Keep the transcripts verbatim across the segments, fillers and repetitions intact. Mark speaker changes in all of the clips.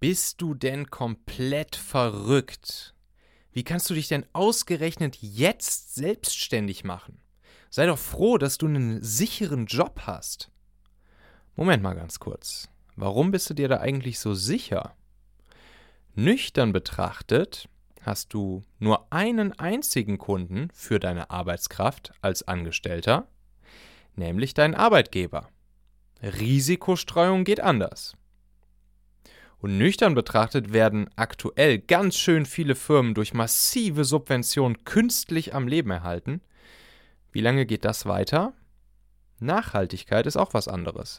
Speaker 1: Bist du denn komplett verrückt? Wie kannst du dich denn ausgerechnet jetzt selbstständig machen? Sei doch froh, dass du einen sicheren Job hast. Moment mal ganz kurz. Warum bist du dir da eigentlich so sicher? Nüchtern betrachtet hast du nur einen einzigen Kunden für deine Arbeitskraft als Angestellter, nämlich deinen Arbeitgeber. Risikostreuung geht anders. Und nüchtern betrachtet werden aktuell ganz schön viele Firmen durch massive Subventionen künstlich am Leben erhalten. Wie lange geht das weiter? Nachhaltigkeit ist auch was anderes.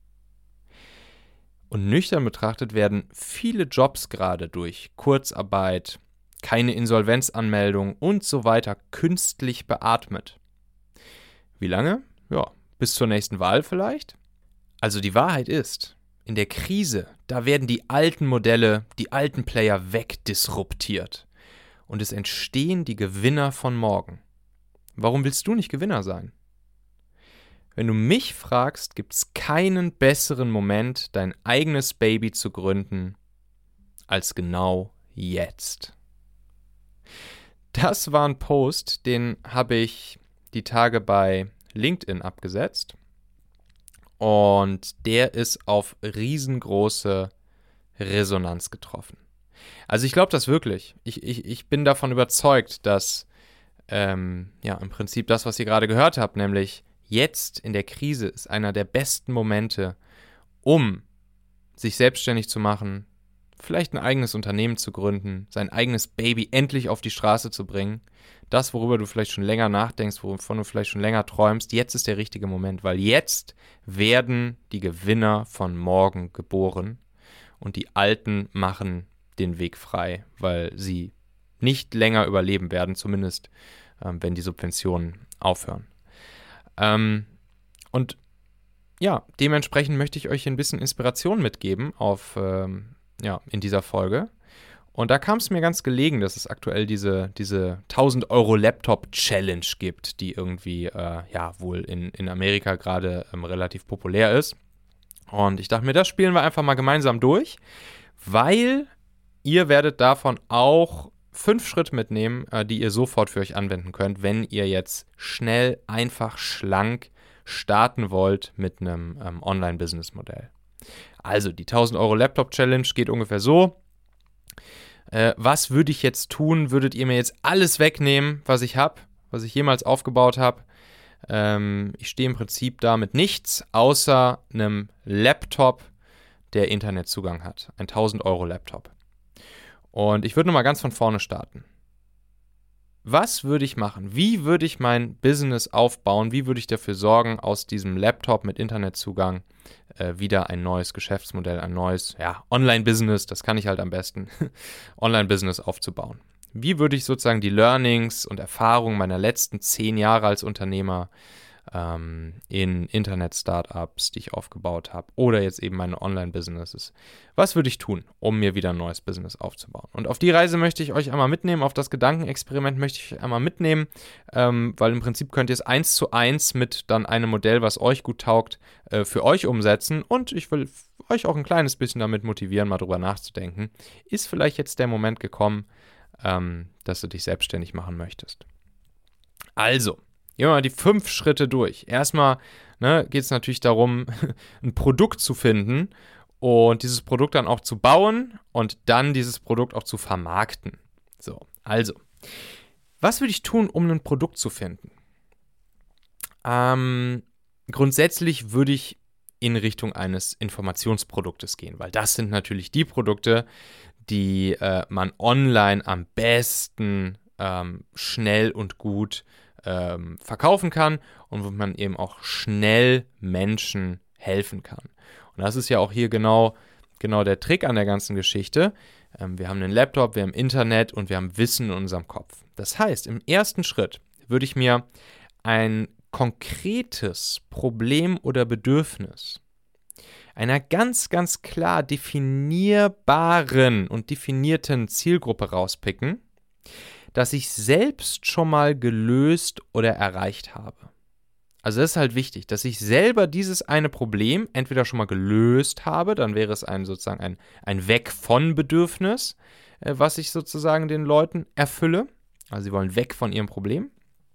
Speaker 1: Und nüchtern betrachtet werden viele Jobs gerade durch Kurzarbeit, keine Insolvenzanmeldung und so weiter künstlich beatmet. Wie lange? Ja, bis zur nächsten Wahl vielleicht? Also die Wahrheit ist, in der Krise, da werden die alten Modelle, die alten Player wegdisruptiert. Und es entstehen die Gewinner von morgen. Warum willst du nicht Gewinner sein? Wenn du mich fragst, gibt es keinen besseren Moment, dein eigenes Baby zu gründen, als genau jetzt. Das war ein Post, den habe ich die Tage bei LinkedIn abgesetzt. Und der ist auf riesengroße Resonanz getroffen. Also ich glaube das wirklich. Ich, ich, ich bin davon überzeugt, dass ähm, ja im Prinzip das, was ihr gerade gehört habt, nämlich jetzt in der Krise ist einer der besten Momente, um sich selbstständig zu machen, vielleicht ein eigenes Unternehmen zu gründen, sein eigenes Baby endlich auf die Straße zu bringen. Das, worüber du vielleicht schon länger nachdenkst, wovon du vielleicht schon länger träumst, jetzt ist der richtige Moment, weil jetzt werden die Gewinner von morgen geboren und die Alten machen den Weg frei, weil sie nicht länger überleben werden, zumindest ähm, wenn die Subventionen aufhören. Ähm, und ja, dementsprechend möchte ich euch ein bisschen Inspiration mitgeben auf, ähm, ja, in dieser Folge. Und da kam es mir ganz gelegen, dass es aktuell diese, diese tausend Euro Laptop-Challenge gibt, die irgendwie, äh, ja, wohl in, in Amerika gerade ähm, relativ populär ist. Und ich dachte mir, das spielen wir einfach mal gemeinsam durch, weil ihr werdet davon auch fünf Schritte mitnehmen, äh, die ihr sofort für euch anwenden könnt, wenn ihr jetzt schnell, einfach, schlank starten wollt mit einem ähm, Online-Business-Modell. Also die tausend Euro Laptop-Challenge geht ungefähr so. Äh, was würde ich jetzt tun? Würdet ihr mir jetzt alles wegnehmen, was ich habe, was ich jemals aufgebaut habe? Ähm, ich stehe im Prinzip da mit nichts, außer einem Laptop, der Internetzugang hat. Ein tausend Euro Laptop. Und ich würde nochmal ganz von vorne starten. Was würde ich machen? Wie würde ich mein Business aufbauen? Wie würde ich dafür sorgen, aus diesem Laptop mit Internetzugang äh, wieder ein neues Geschäftsmodell, ein neues ja, Online-Business, das kann ich halt am besten, Online-Business aufzubauen? Wie würde ich sozusagen die Learnings und Erfahrungen meiner letzten zehn Jahre als Unternehmer ähm, in Internet-Startups, die ich aufgebaut habe, oder jetzt eben meine Online-Businesses, was würde ich tun, um mir wieder ein neues Business aufzubauen? Und auf die Reise möchte ich euch einmal mitnehmen, auf das Gedankenexperiment möchte ich euch einmal mitnehmen, ähm, weil im Prinzip könnt ihr es eins zu eins mit dann einem Modell, was euch gut taugt, äh, für euch umsetzen, und ich will euch auch ein kleines bisschen damit motivieren, mal drüber nachzudenken. Ist vielleicht jetzt der Moment gekommen, ähm, dass du dich selbstständig machen möchtest? Also, gehen wir mal die fünf Schritte durch. Erstmal ne, geht es natürlich darum, ein Produkt zu finden und dieses Produkt dann auch zu bauen und dann dieses Produkt auch zu vermarkten. So, also, was würde ich tun, um ein Produkt zu finden? Ähm, grundsätzlich würde ich in Richtung eines Informationsproduktes gehen, weil das sind natürlich die Produkte, die äh, man online am besten ähm, schnell und gut ähm, verkaufen kann und wo man eben auch schnell Menschen helfen kann. Und das ist ja auch hier genau, genau der Trick an der ganzen Geschichte. Ähm, wir haben einen Laptop, wir haben Internet und wir haben Wissen in unserem Kopf. Das heißt, im ersten Schritt würde ich mir ein konkretes Problem oder Bedürfnis einer ganz, ganz klar definierbaren und definierten Zielgruppe rauspicken, das ich selbst schon mal gelöst oder erreicht habe. Also das ist halt wichtig, dass ich selber dieses eine Problem entweder schon mal gelöst habe, dann wäre es ein sozusagen ein, ein Weg von Bedürfnis, äh, was ich sozusagen den Leuten erfülle. Also sie wollen weg von ihrem Problem.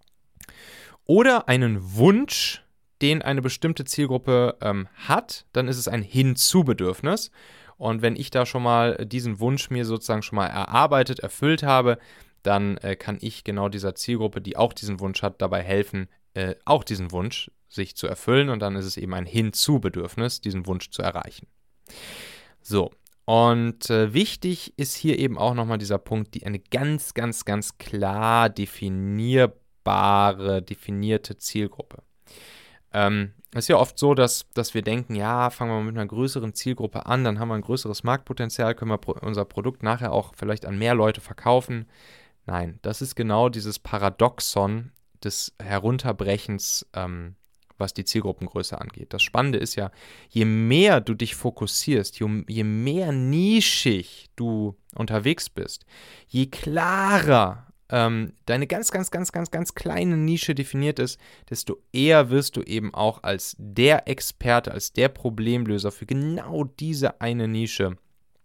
Speaker 1: Oder einen Wunsch, den eine bestimmte Zielgruppe ähm, hat, dann ist es ein Hinzu-Bedürfnis. Und wenn ich da schon mal diesen Wunsch mir sozusagen schon mal erarbeitet, erfüllt habe, dann äh, kann ich genau dieser Zielgruppe, die auch diesen Wunsch hat, dabei helfen, äh, auch diesen Wunsch sich zu erfüllen. Und dann ist es eben ein Hinzu-Bedürfnis, diesen Wunsch zu erreichen. So, und äh, wichtig ist hier eben auch nochmal dieser Punkt, die eine ganz, ganz, ganz klar definierbare, definierte Zielgruppe. Ähm, es ist ja oft so, dass, dass wir denken, ja, fangen wir mal mit einer größeren Zielgruppe an, dann haben wir ein größeres Marktpotenzial, können wir pro- unser Produkt nachher auch vielleicht an mehr Leute verkaufen. Nein, das ist genau dieses Paradoxon des Herunterbrechens, ähm, was die Zielgruppengröße angeht. Das Spannende ist ja, je mehr du dich fokussierst, je, je mehr nischig du unterwegs bist, je klarer ähm, deine ganz, ganz, ganz, ganz, ganz kleine Nische definiert ist, desto eher wirst du eben auch als der Experte, als der Problemlöser für genau diese eine Nische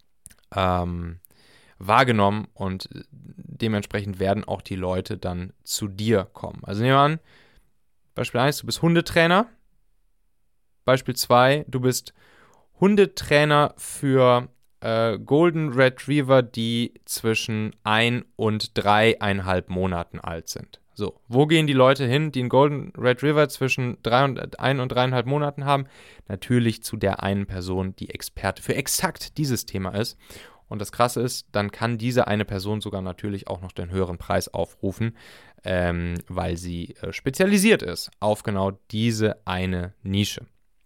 Speaker 1: ähm, wahrgenommen und dementsprechend werden auch die Leute dann zu dir kommen. Also nehmen wir an, Beispiel eins, du bist Hundetrainer. Beispiel zwei, du bist Hundetrainer für äh, Golden Retriever, die zwischen ein und dreieinhalb Monaten alt sind. So, wo gehen die Leute hin, die einen Golden Retriever zwischen drei und, ein und dreieinhalb Monaten haben? Natürlich zu der einen Person, die Experte für exakt dieses Thema ist. Und das Krasse ist, dann kann diese eine Person sogar natürlich auch noch den höheren Preis aufrufen, ähm, weil sie äh, spezialisiert ist auf genau diese eine Nische.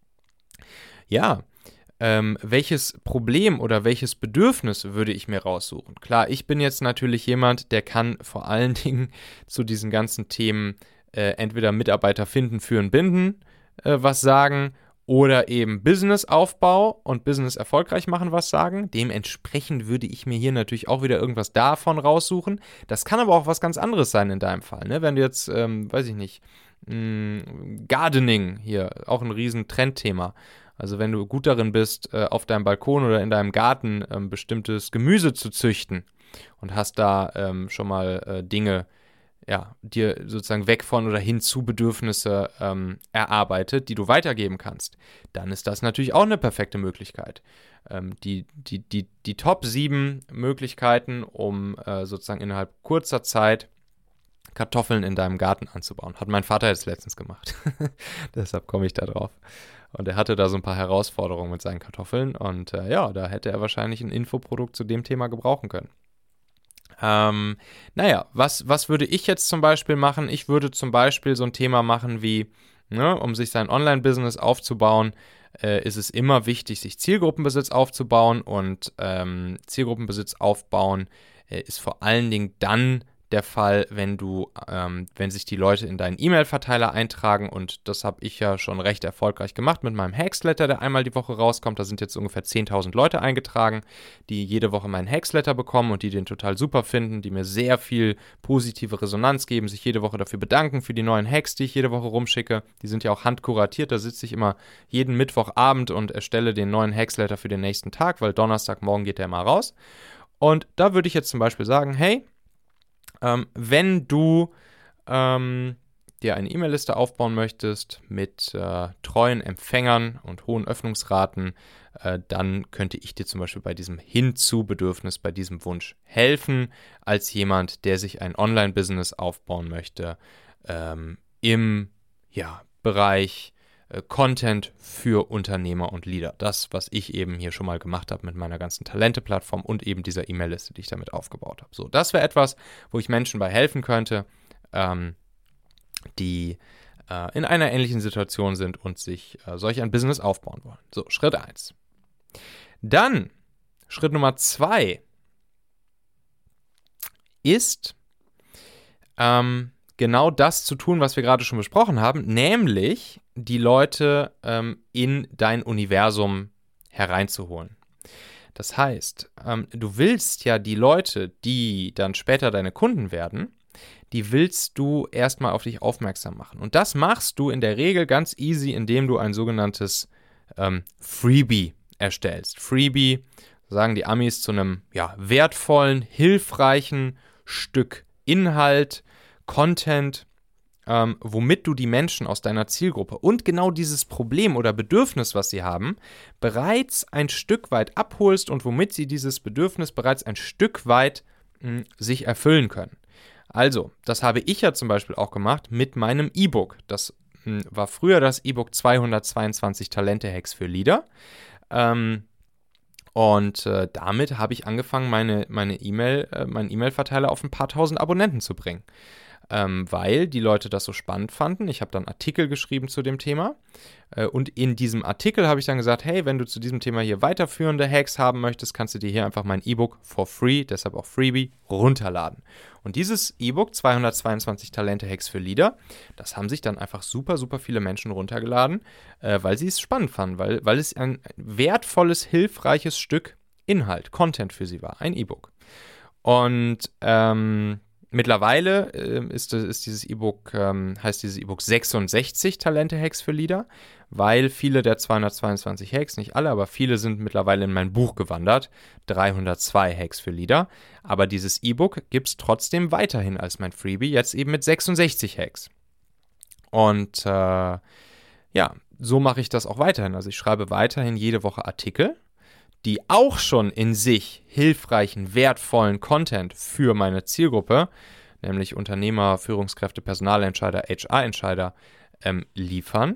Speaker 1: Ja, ähm, welches Problem oder welches Bedürfnis würde ich mir raussuchen? Klar, ich bin jetzt natürlich jemand, der kann vor allen Dingen zu diesen ganzen Themen äh, entweder Mitarbeiter finden, führen, binden, äh, was sagen, oder eben Businessaufbau und Business erfolgreich machen was sagen. Dementsprechend würde ich mir hier natürlich auch wieder irgendwas davon raussuchen. Das kann aber auch was ganz anderes sein in deinem Fall. Ne? Wenn du jetzt, ähm, weiß ich nicht, mh, Gardening hier, auch ein riesen Trendthema. Also wenn du gut darin bist, äh, auf deinem Balkon oder in deinem Garten ähm, bestimmtes Gemüse zu züchten und hast da ähm, schon mal äh, Dinge ja, dir sozusagen weg von oder hin zu Bedürfnisse ähm, erarbeitet, die du weitergeben kannst, dann ist das natürlich auch eine perfekte Möglichkeit. Ähm, die, die, die, die Top sieben Möglichkeiten, um äh, sozusagen innerhalb kurzer Zeit Kartoffeln in deinem Garten anzubauen. Hat mein Vater jetzt letztens gemacht. Deshalb komme ich da drauf. Und er hatte da so ein paar Herausforderungen mit seinen Kartoffeln und äh, ja, da hätte er wahrscheinlich ein Infoprodukt zu dem Thema gebrauchen können. Ähm, naja, was, was würde ich jetzt zum Beispiel machen? Ich würde zum Beispiel so ein Thema machen wie, ne, um sich sein Online-Business aufzubauen, äh, ist es immer wichtig, sich Zielgruppenbesitz aufzubauen und ähm, Zielgruppenbesitz aufbauen äh, ist vor allen Dingen dann der Fall, wenn du, ähm, wenn sich die Leute in deinen E-Mail-Verteiler eintragen und das habe ich ja schon recht erfolgreich gemacht mit meinem Hacksletter, der einmal die Woche rauskommt. Da sind jetzt ungefähr zehntausend Leute eingetragen, die jede Woche meinen Hacksletter bekommen und die den total super finden, die mir sehr viel positive Resonanz geben, sich jede Woche dafür bedanken für die neuen Hacks, die ich jede Woche rumschicke. Die sind ja auch handkuratiert, da sitze ich immer jeden Mittwochabend und erstelle den neuen Hacksletter für den nächsten Tag, weil Donnerstagmorgen geht der mal raus. Und da würde ich jetzt zum Beispiel sagen, hey, Ähm, wenn du ähm, dir eine E-Mail-Liste aufbauen möchtest mit äh, treuen Empfängern und hohen Öffnungsraten, äh, dann könnte ich dir zum Beispiel bei diesem Hinzu-Bedürfnis, bei diesem Wunsch helfen, als jemand, der sich ein Online-Business aufbauen möchte ähm, im ja, Bereich Content für Unternehmer und Leader. Das, was ich eben hier schon mal gemacht habe mit meiner ganzen Talente-Plattform und eben dieser E-Mail-Liste, die ich damit aufgebaut habe. So, das wäre etwas, wo ich Menschen bei helfen könnte, ähm, die äh, in einer ähnlichen Situation sind und sich äh, solch ein Business aufbauen wollen. So, Schritt eins. Dann, Schritt Nummer zwei ist, ähm, genau das zu tun, was wir gerade schon besprochen haben, nämlich die Leute ähm, in dein Universum hereinzuholen. Das heißt, ähm, du willst ja die Leute, die dann später deine Kunden werden, die willst du erstmal auf dich aufmerksam machen. Und das machst du in der Regel ganz easy, indem du ein sogenanntes ähm, Freebie erstellst. Freebie, sagen die Amis, zu einem ja, wertvollen, hilfreichen Stück Inhalt, Content, ähm, womit du die Menschen aus deiner Zielgruppe und genau dieses Problem oder Bedürfnis, was sie haben, bereits ein Stück weit abholst und womit sie dieses Bedürfnis bereits ein Stück weit mh, sich erfüllen können. Also, das habe ich ja zum Beispiel auch gemacht mit meinem E-Book. Das mh, war früher das E-Book zweihundertzweiundzwanzig Talente-Hacks für Leader. Ähm, und äh, damit habe ich angefangen, meine, meine E-Mail, äh, meinen E-Mail-Verteiler auf ein paar tausend Abonnenten zu bringen. Ähm, weil die Leute das so spannend fanden. Ich habe dann Artikel geschrieben zu dem Thema äh, und in diesem Artikel habe ich dann gesagt, hey, wenn du zu diesem Thema hier weiterführende Hacks haben möchtest, kannst du dir hier einfach mein E-Book for free, deshalb auch Freebie, runterladen. Und dieses E-Book, zweihundertzweiundzwanzig Talente-Hacks für Leader, das haben sich dann einfach super, super viele Menschen runtergeladen, äh, weil sie es spannend fanden, weil, weil es ein wertvolles, hilfreiches Stück Inhalt, Content für sie war, ein E-Book. Und ähm, Mittlerweile äh, ist, ist dieses E-Book, ähm, heißt dieses E-Book sechsundsechzig Talente-Hacks für Leader, weil viele der zweihundertzweiundzwanzig Hacks, nicht alle, aber viele sind mittlerweile in mein Buch gewandert, dreihundertzwei Hacks für Leader. Aber dieses E-Book gibt es trotzdem weiterhin als mein Freebie, jetzt eben mit sechsundsechzig Hacks. Und äh, ja, so mache ich das auch weiterhin. Also ich schreibe weiterhin jede Woche Artikel, die auch schon in sich hilfreichen, wertvollen Content für meine Zielgruppe, nämlich Unternehmer, Führungskräfte, Personalentscheider, H R-Entscheider, ähm, liefern.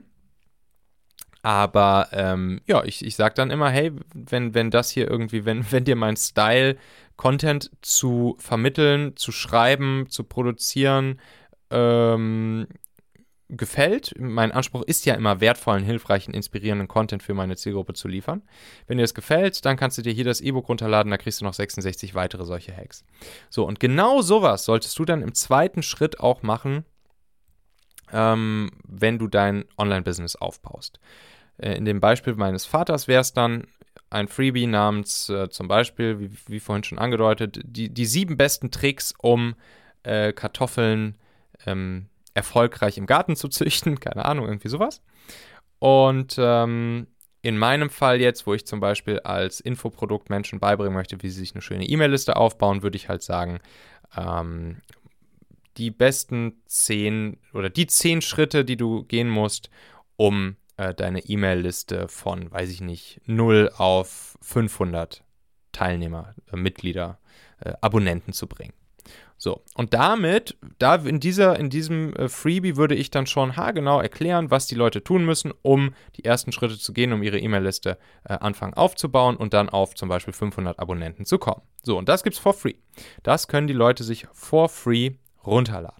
Speaker 1: Aber ähm, ja, ich, ich sage dann immer, hey, wenn, wenn das hier irgendwie, wenn, wenn dir mein Style, Content zu vermitteln, zu schreiben, zu produzieren, ähm, gefällt. Mein Anspruch ist ja immer, wertvollen, hilfreichen, inspirierenden Content für meine Zielgruppe zu liefern. Wenn dir das gefällt, dann kannst du dir hier das E-Book runterladen, da kriegst du noch sechsundsechzig weitere solche Hacks. So, und genau sowas solltest du dann im zweiten Schritt auch machen, ähm, wenn du dein Online-Business aufbaust. Äh, in dem Beispiel meines Vaters wäre es dann ein Freebie namens äh, zum Beispiel, wie, wie vorhin schon angedeutet, die, die sieben besten Tricks, um äh, Kartoffeln ähm, erfolgreich im Garten zu züchten, keine Ahnung, irgendwie sowas. Und ähm, in meinem Fall jetzt, wo ich zum Beispiel als Infoprodukt Menschen beibringen möchte, wie sie sich eine schöne E-Mail-Liste aufbauen, würde ich halt sagen, ähm, die besten zehn oder die zehn Schritte, die du gehen musst, um äh, deine E-Mail-Liste von, weiß ich nicht, null auf fünfhundert Teilnehmer, äh, Mitglieder, äh, Abonnenten zu bringen. So, und damit, da in, dieser, in diesem äh, Freebie würde ich dann schon haargenau erklären, was die Leute tun müssen, um die ersten Schritte zu gehen, um ihre E-Mail-Liste äh, anfangen aufzubauen und dann auf zum Beispiel fünfhundert Abonnenten zu kommen. So, und das gibt's for free. Das können die Leute sich for free runterladen.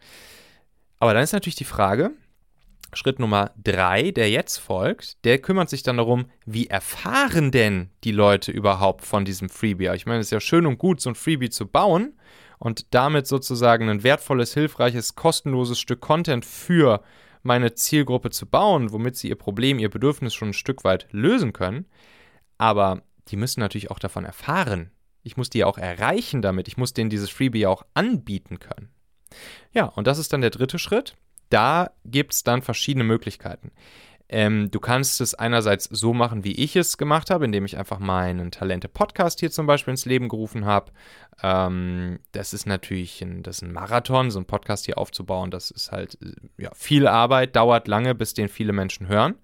Speaker 1: Aber dann ist natürlich die Frage, Schritt Nummer drei, der jetzt folgt, der kümmert sich dann darum, wie erfahren denn die Leute überhaupt von diesem Freebie? Ich meine, es ist ja schön und gut, so ein Freebie zu bauen und damit sozusagen ein wertvolles, hilfreiches, kostenloses Stück Content für meine Zielgruppe zu bauen, womit sie ihr Problem, ihr Bedürfnis schon ein Stück weit lösen können. Aber die müssen natürlich auch davon erfahren. Ich muss die auch erreichen damit. Ich muss denen dieses Freebie auch anbieten können. Ja, und das ist dann der dritte Schritt. Da gibt es dann verschiedene Möglichkeiten. Ähm, du kannst es einerseits so machen, wie ich es gemacht habe, indem ich einfach meinen Talente-Podcast hier zum Beispiel ins Leben gerufen habe. Ähm, das ist natürlich ein, das ist ein Marathon, so einen Podcast hier aufzubauen. Das ist halt ja, viel Arbeit, dauert lange, bis den viele Menschen hören.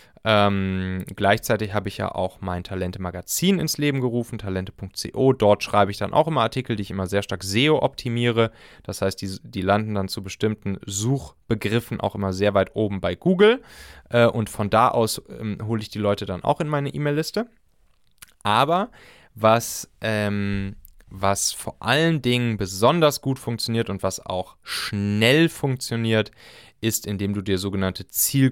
Speaker 1: Ähm, gleichzeitig habe ich ja auch mein Talente-Magazin ins Leben gerufen, talente punkt co. Dort schreibe ich dann auch immer Artikel, die ich immer sehr stark S E O optimiere. Das heißt, die, die landen dann zu bestimmten Suchbegriffen auch immer sehr weit oben bei Google. Äh, und von da aus ähm, hole ich die Leute dann auch in meine E-Mail-Liste. Aber was, ähm, was vor allen Dingen besonders gut funktioniert und was auch schnell funktioniert, ist, indem du dir sogenannte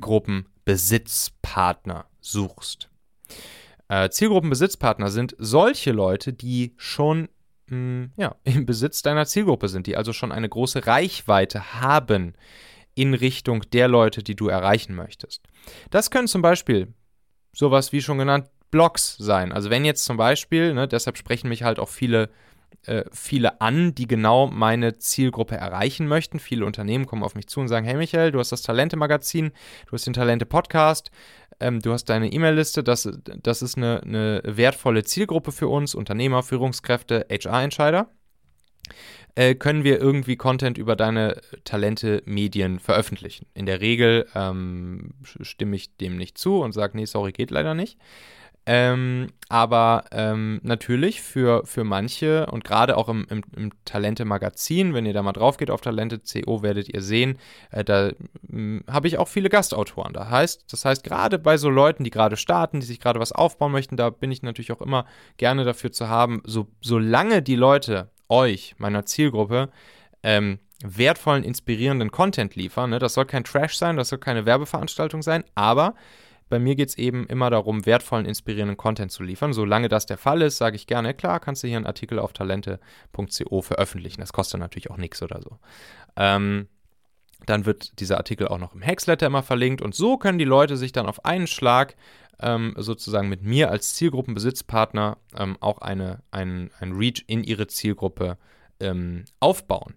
Speaker 1: Zielgruppenbesitzpartner suchst. Äh, Zielgruppenbesitzpartner sind solche Leute, die schon mh, ja, im Besitz deiner Zielgruppe sind, die also schon eine große Reichweite haben in Richtung der Leute, die du erreichen möchtest. Das können zum Beispiel sowas wie schon genannt Blogs sein. Also wenn jetzt zum Beispiel, ne, deshalb sprechen mich halt auch viele äh, viele an, die genau meine Zielgruppe erreichen möchten. Viele Unternehmen kommen auf mich zu und sagen, hey Michael, du hast das Talente-Magazin, du hast den Talente-Podcast, ähm, du hast deine E-Mail-Liste, das, das ist eine, eine wertvolle Zielgruppe für uns, Unternehmer, Führungskräfte, H R-Entscheider. Äh, können wir irgendwie Content über deine Talente-Medien veröffentlichen. In der Regel ähm, stimme ich dem nicht zu und sage, nee, sorry, geht leider nicht. Ähm, aber ähm, natürlich für, für manche und gerade auch im, im, im Talente-Magazin, wenn ihr da mal drauf geht auf Talente Punkt co, werdet ihr sehen, äh, da habe ich auch viele Gastautoren. Da heißt, das heißt, gerade bei so Leuten, die gerade starten, die sich gerade was aufbauen möchten, da bin ich natürlich auch immer gerne dafür zu haben, so, solange die Leute euch, meiner Zielgruppe, ähm, wertvollen, inspirierenden Content liefern. Ne? Das soll kein Trash sein, das soll keine Werbeveranstaltung sein, aber bei mir geht es eben immer darum, wertvollen, inspirierenden Content zu liefern. Solange das der Fall ist, sage ich gerne, klar, kannst du hier einen Artikel auf talente Punkt co veröffentlichen. Das kostet natürlich auch nichts oder so. Ähm, dann wird dieser Artikel auch noch im Hacksletter immer verlinkt und so können die Leute sich dann auf einen Schlag ähm, sozusagen mit mir als Zielgruppenbesitzpartner ähm, auch eine, ein, ein Reach in ihre Zielgruppe ähm, aufbauen.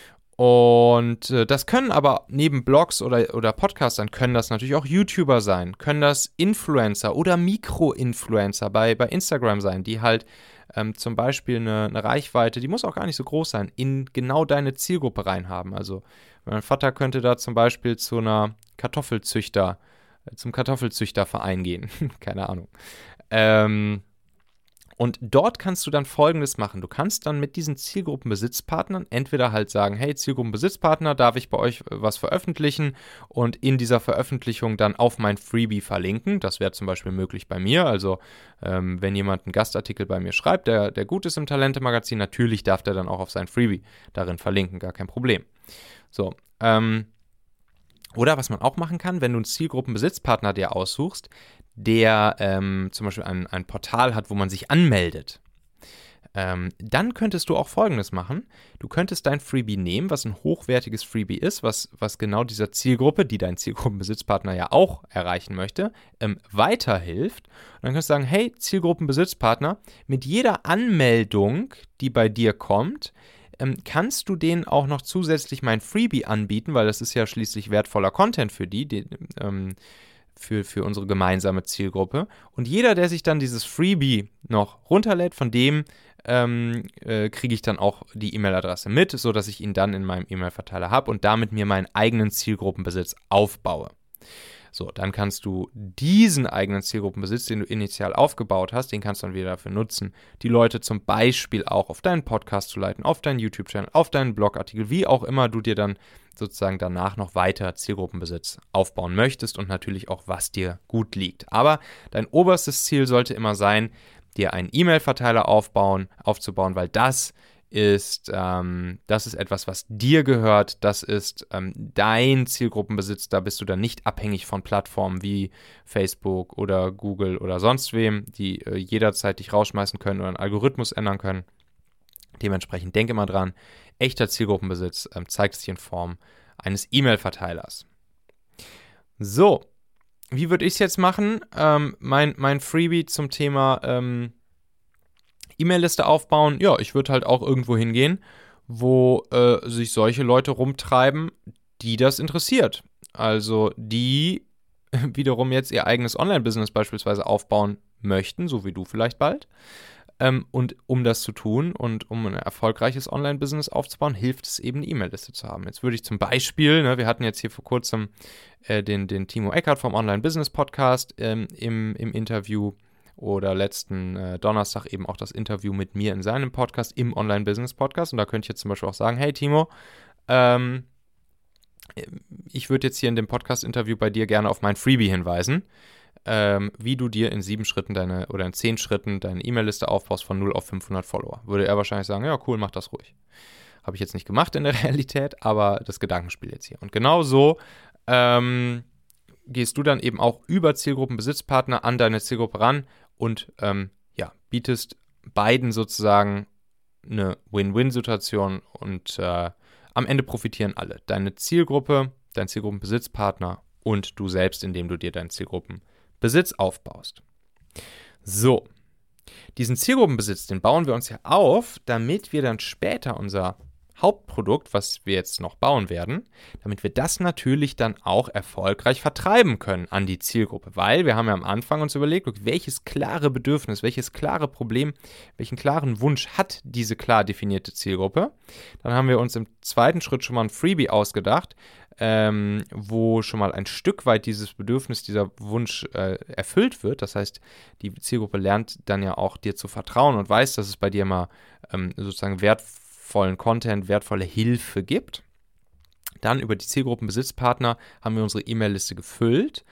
Speaker 1: Und äh, das können aber neben Blogs oder, oder Podcastern, können das natürlich auch YouTuber sein, können das Influencer oder Mikro-Influencer bei, bei Instagram sein, die halt ähm, zum Beispiel eine, eine Reichweite, die muss auch gar nicht so groß sein, in genau deine Zielgruppe reinhaben. Also mein Vater könnte da zum Beispiel zu einer Kartoffelzüchter, äh, zum Kartoffelzüchterverein gehen, keine Ahnung. Ähm, Und dort kannst du dann Folgendes machen. Du kannst dann mit diesen Zielgruppenbesitzpartnern entweder halt sagen, hey, Zielgruppenbesitzpartner, darf ich bei euch was veröffentlichen und in dieser Veröffentlichung dann auf mein Freebie verlinken. Das wäre zum Beispiel möglich bei mir. Also ähm, wenn jemand einen Gastartikel bei mir schreibt, der, der gut ist im Talente-Magazin, natürlich darf der dann auch auf sein Freebie darin verlinken, gar kein Problem. So, ähm, oder was man auch machen kann, wenn du einen Zielgruppenbesitzpartner dir aussuchst, der ähm, zum Beispiel ein, ein Portal hat, wo man sich anmeldet, ähm, dann könntest du auch Folgendes machen. Du könntest dein Freebie nehmen, was ein hochwertiges Freebie ist, was, was genau dieser Zielgruppe, die dein Zielgruppenbesitzpartner ja auch erreichen möchte, ähm, weiterhilft. Und dann kannst du sagen, hey, Zielgruppenbesitzpartner, mit jeder Anmeldung, die bei dir kommt, ähm, kannst du denen auch noch zusätzlich mein Freebie anbieten, weil das ist ja schließlich wertvoller Content für die, die ähm, Für, für unsere gemeinsame Zielgruppe. Und jeder, der sich dann dieses Freebie noch runterlädt, von dem ähm, äh, kriege ich dann auch die E-Mail-Adresse mit, sodass ich ihn dann in meinem E-Mail-Verteiler habe und damit mir meinen eigenen Zielgruppenbesitz aufbaue. So, dann kannst du diesen eigenen Zielgruppenbesitz, den du initial aufgebaut hast, den kannst du dann wieder dafür nutzen, die Leute zum Beispiel auch auf deinen Podcast zu leiten, auf deinen YouTube-Channel, auf deinen Blogartikel, wie auch immer du dir dann sozusagen danach noch weiter Zielgruppenbesitz aufbauen möchtest und natürlich auch, was dir gut liegt. Aber dein oberstes Ziel sollte immer sein, dir einen E-Mail-Verteiler aufbauen, aufzubauen, weil das ist, ähm, das ist etwas, was dir gehört, das ist ähm, dein Zielgruppenbesitz, da bist du dann nicht abhängig von Plattformen wie Facebook oder Google oder sonst wem, die äh, jederzeit dich rausschmeißen können oder einen Algorithmus ändern können. Dementsprechend denk immer dran, echter Zielgruppenbesitz ähm, zeigt sich in Form eines E-Mail-Verteilers. So, wie würde ich es jetzt machen? Ähm, mein, mein Freebie zum Thema ähm, E-Mail-Liste aufbauen, ja, ich würde halt auch irgendwo hingehen, wo äh, sich solche Leute rumtreiben, die das interessiert. Also die wiederum jetzt ihr eigenes Online-Business beispielsweise aufbauen möchten, so wie du vielleicht bald. Ähm, und um das zu tun und um ein erfolgreiches Online-Business aufzubauen, hilft es eben, eine E-Mail-Liste zu haben. Jetzt würde ich zum Beispiel, ne, wir hatten jetzt hier vor kurzem äh, den, den Timo Eckert vom Online-Business-Podcast ähm, im, im Interview oder letzten äh, Donnerstag eben auch das Interview mit mir in seinem Podcast, im Online-Business-Podcast. Und da könnte ich jetzt zum Beispiel auch sagen, hey Timo, ähm, ich würde jetzt hier in dem Podcast-Interview bei dir gerne auf mein Freebie hinweisen, ähm, wie du dir in sieben Schritten deine oder in zehn Schritten deine E-Mail-Liste aufbaust von null auf fünfhundert Follower. Würde er wahrscheinlich sagen, ja cool, mach das ruhig. Habe ich jetzt nicht gemacht in der Realität, aber das Gedankenspiel jetzt hier. Und genau so ähm, gehst du dann eben auch über Zielgruppenbesitzpartner an deine Zielgruppe ran und ähm, ja, bietest beiden sozusagen eine Win-Win-Situation und äh, am Ende profitieren alle. Deine Zielgruppe, dein Zielgruppenbesitzpartner und du selbst, indem du dir deinen Zielgruppenbesitz aufbaust. So, diesen Zielgruppenbesitz, den bauen wir uns ja auf, damit wir dann später unser Hauptprodukt, was wir jetzt noch bauen werden, damit wir das natürlich dann auch erfolgreich vertreiben können an die Zielgruppe. Weil wir haben ja am Anfang uns überlegt, welches klare Bedürfnis, welches klare Problem, welchen klaren Wunsch hat diese klar definierte Zielgruppe. Dann haben wir uns im zweiten Schritt schon mal ein Freebie ausgedacht, ähm, wo schon mal ein Stück weit dieses Bedürfnis, dieser Wunsch äh, erfüllt wird. Das heißt, die Zielgruppe lernt dann ja auch dir zu vertrauen und weiß, dass es bei dir mal ähm, sozusagen wertvoll vollen Content, wertvolle Hilfe gibt. Dann über die Zielgruppenbesitzpartner haben wir unsere E-Mail-Liste gefüllt,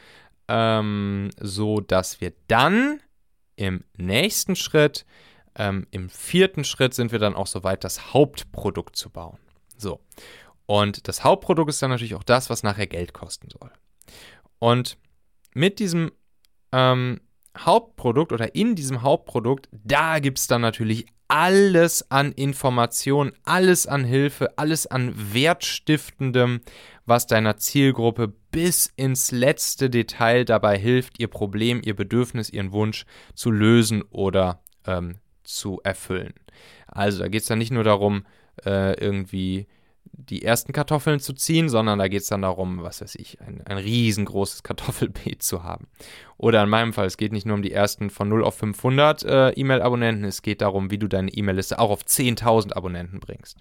Speaker 1: ähm, so dass wir dann im nächsten Schritt, ähm, im vierten Schritt sind wir dann auch soweit, das Hauptprodukt zu bauen. So. Und das Hauptprodukt ist dann natürlich auch das, was nachher Geld kosten soll. Und mit diesem ähm, Hauptprodukt oder in diesem Hauptprodukt, da gibt es dann natürlich alles an Informationen, alles an Hilfe, alles an Wertstiftendem, was deiner Zielgruppe bis ins letzte Detail dabei hilft, ihr Problem, ihr Bedürfnis, ihren Wunsch zu lösen oder ähm, zu erfüllen. Also da geht es dann nicht nur darum, äh, irgendwie die ersten Kartoffeln zu ziehen, sondern da geht es dann darum, was weiß ich, ein, ein riesengroßes Kartoffelbeet zu haben. Oder in meinem Fall, es geht nicht nur um die ersten von null auf fünfhundert äh, E-Mail-Abonnenten, es geht darum, wie du deine E-Mail-Liste auch auf zehntausend Abonnenten bringst.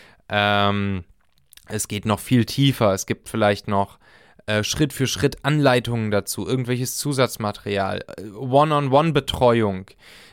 Speaker 1: Ähm, es geht noch viel tiefer, es gibt vielleicht noch äh, Schritt für Schritt Anleitungen dazu, irgendwelches Zusatzmaterial, äh, One-on-One-Betreuung,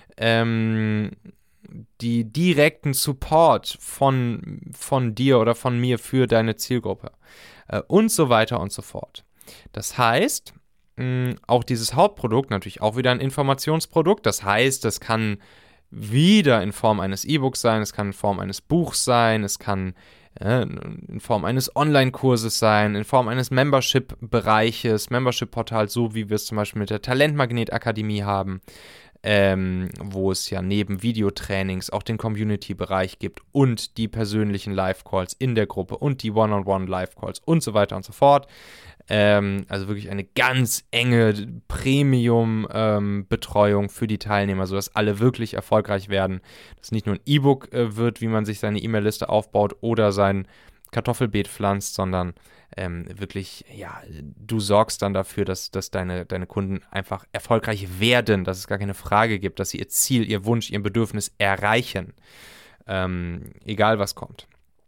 Speaker 1: ähm, die direkten Support von, von dir oder von mir für deine Zielgruppe äh, und so weiter und so fort. Das heißt, mh, auch dieses Hauptprodukt, natürlich auch wieder ein Informationsprodukt, das heißt, das kann wieder in Form eines E-Books sein, es kann in Form eines Buchs sein, es kann äh, in Form eines Online-Kurses sein, in Form eines Membership-Bereiches, Membership-Portals, so wie wir es zum Beispiel mit der Talentmagnet-Akademie haben, Ähm, wo es ja neben Videotrainings auch den Community-Bereich gibt und die persönlichen Live-Calls in der Gruppe und die One-on-One-Live-Calls und so weiter und so fort. Ähm, also wirklich eine ganz enge Premium-Betreuung ähm, für die Teilnehmer, sodass alle wirklich erfolgreich werden. Dass nicht nur ein E-Book äh, wird, wie man sich seine E-Mail-Liste aufbaut oder sein Kartoffelbeet pflanzt, sondern ähm, wirklich, ja, du sorgst dann dafür, dass, dass deine, deine Kunden einfach erfolgreich werden, dass es gar keine Frage gibt, dass sie ihr Ziel, ihr Wunsch, ihr Bedürfnis erreichen, ähm, egal was kommt.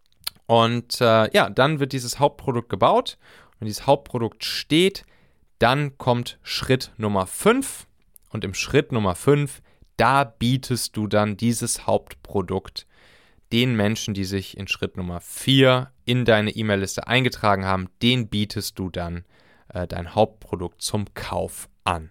Speaker 1: Und äh, ja, dann wird dieses Hauptprodukt gebaut und dieses Hauptprodukt steht, dann kommt Schritt Nummer fünf und im Schritt Nummer fünf, da bietest du dann dieses Hauptprodukt den Menschen, die sich in Schritt Nummer vier in deine E-Mail-Liste eingetragen haben, den bietest du dann äh, dein Hauptprodukt zum Kauf an.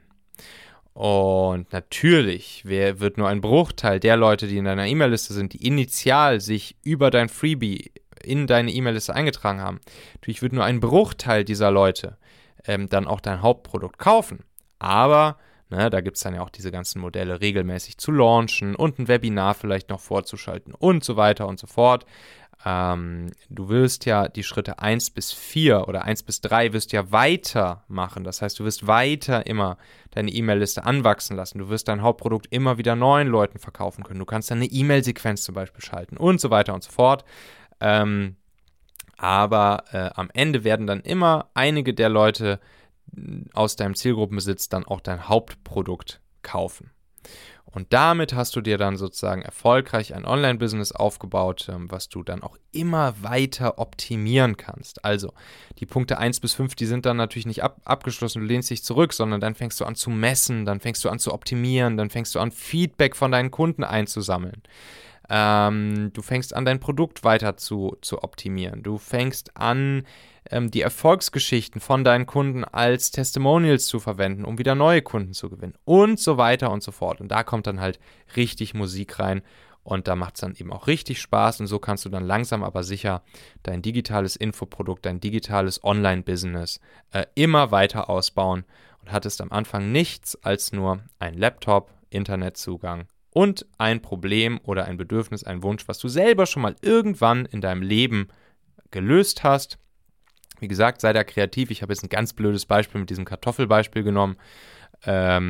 Speaker 1: Und natürlich wer, wird nur ein Bruchteil der Leute, die in deiner E-Mail-Liste sind, die initial sich über dein Freebie in deine E-Mail-Liste eingetragen haben, natürlich wird nur ein Bruchteil dieser Leute ähm, dann auch dein Hauptprodukt kaufen. Aber Ne, da gibt es dann ja auch diese ganzen Modelle regelmäßig zu launchen und ein Webinar vielleicht noch vorzuschalten und so weiter und so fort. Ähm, du wirst ja die Schritte eins bis vier oder eins bis drei wirst ja weitermachen. Das heißt, du wirst weiter immer deine E-Mail-Liste anwachsen lassen. Du wirst dein Hauptprodukt immer wieder neuen Leuten verkaufen können. Du kannst dann eine E-Mail-Sequenz zum Beispiel schalten und so weiter und so fort. Ähm, aber äh, am Ende werden dann immer einige der Leute aus deinem Zielgruppenbesitz dann auch dein Hauptprodukt kaufen. Und damit hast du dir dann sozusagen erfolgreich ein Online-Business aufgebaut, was du dann auch immer weiter optimieren kannst. Also die Punkte eins bis fünf, die sind dann natürlich nicht ab, abgeschlossen, du lehnst dich zurück, sondern dann fängst du an zu messen, dann fängst du an zu optimieren, dann fängst du an Feedback von deinen Kunden einzusammeln. Ähm, du fängst an, dein Produkt weiter zu, zu optimieren. Du fängst an, ähm, die Erfolgsgeschichten von deinen Kunden als Testimonials zu verwenden, um wieder neue Kunden zu gewinnen und so weiter und so fort. Und da kommt dann halt richtig Musik rein und da macht es dann eben auch richtig Spaß und so kannst du dann langsam aber sicher dein digitales Infoprodukt, dein digitales Online-Business äh, immer weiter ausbauen und hattest am Anfang nichts als nur ein Laptop, Internetzugang und ein Problem oder ein Bedürfnis, ein Wunsch, was du selber schon mal irgendwann in deinem Leben gelöst hast. Wie gesagt, sei da kreativ. Ich habe jetzt ein ganz blödes Beispiel mit diesem Kartoffelbeispiel genommen. Ähm,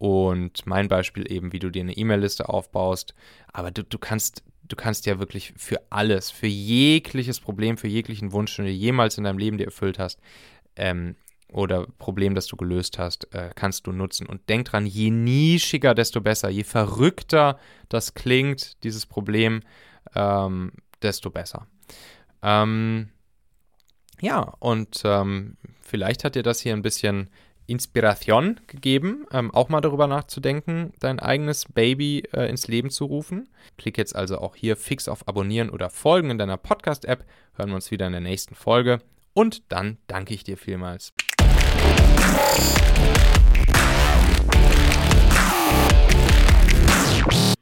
Speaker 1: Und mein Beispiel eben, wie du dir eine E-Mail-Liste aufbaust. Aber du, du kannst, du kannst ja wirklich für alles, für jegliches Problem, für jeglichen Wunsch, den du jemals in deinem Leben dir erfüllt hast, ähm, oder Problem, das du gelöst hast, äh, kannst du nutzen. Und denk dran, je nischiger, desto besser. Je verrückter das klingt, dieses Problem, ähm, desto besser. Ähm, ja, und ähm, vielleicht hat dir das hier ein bisschen Inspiration gegeben, ähm, auch mal darüber nachzudenken, dein eigenes Baby äh, ins Leben zu rufen. Klick jetzt also auch hier fix auf Abonnieren oder Folgen in deiner Podcast-App. Hören wir uns wieder in der nächsten Folge. Und dann danke ich dir vielmals.